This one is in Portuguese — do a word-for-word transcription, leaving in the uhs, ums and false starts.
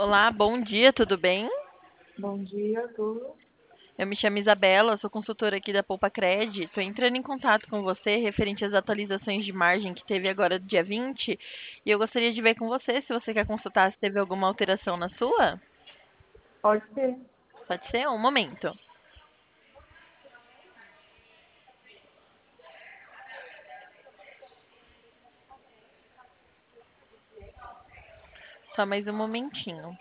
Olá, bom dia, tudo bem? Bom dia, tudo. Eu me chamo Isabela, sou consultora aqui da Poupa Cred. Estou entrando em contato com você referente às atualizações de margem que teve agora dia vinte, e eu gostaria de ver com você se você quer consultar se teve alguma alteração na sua. Pode ser. Pode ser? Um momento. Só mais um momentinho.